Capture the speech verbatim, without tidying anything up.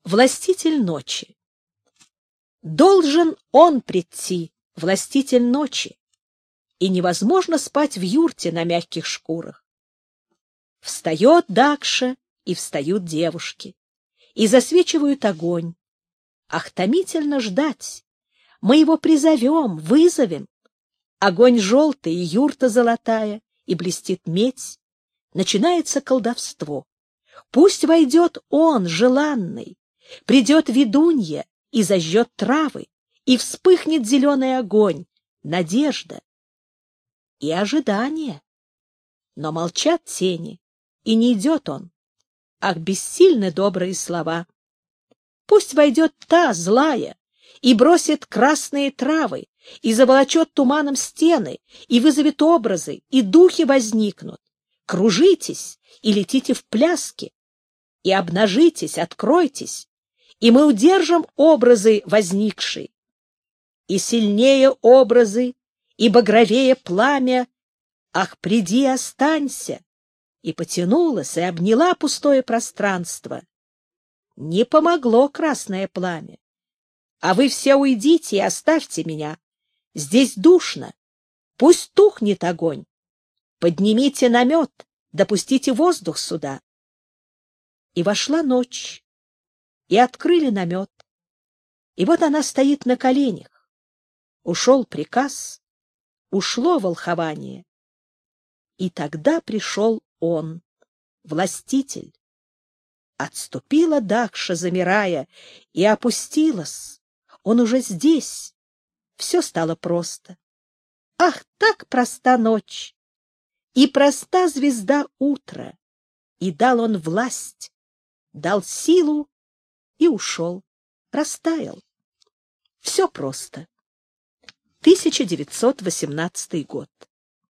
Властитель ночи. Должен он прийти, властитель ночи, и невозможно спать в юрте на мягких шкурах. Встает Дакша, и встают девушки, и засвечивают огонь. Ах, томительно ждать! Мы его призовем, вызовем. Огонь желтый, и юрта золотая, и блестит медь. Начинается колдовство. Пусть войдет он, желанный, придет ведунья и зажжет травы, и вспыхнет зеленый огонь, надежда и ожидание. Но молчат тени, и не идет он. Ах, бессильны добрые слова! Пусть войдет та, злая, и бросит красные травы, и заволочет туманом стены, и вызовет образы, и духи возникнут. Кружитесь и летите в пляске, и обнажитесь, откройтесь, и мы удержим образы возникшие. И сильнее образы, и багровее пламя. Ах, приди, останься! И потянулась, и обняла пустое пространство. Не помогло красное пламя. А вы все уйдите и оставьте меня. Здесь душно. Пусть тухнет огонь. Поднимите намет, допустите воздух сюда. И вошла ночь, и открыли намет. И вот она стоит на коленях. Ушел приказ, ушло волхование. И тогда пришел он, властитель. Отступила Дакша, замирая, и опустилась. Он уже здесь. Все стало просто. Ах, так проста ночь! И проста звезда утра. И дал он власть, дал силу и ушел, растаял. Все просто. тысяча девятьсот восемнадцатый год.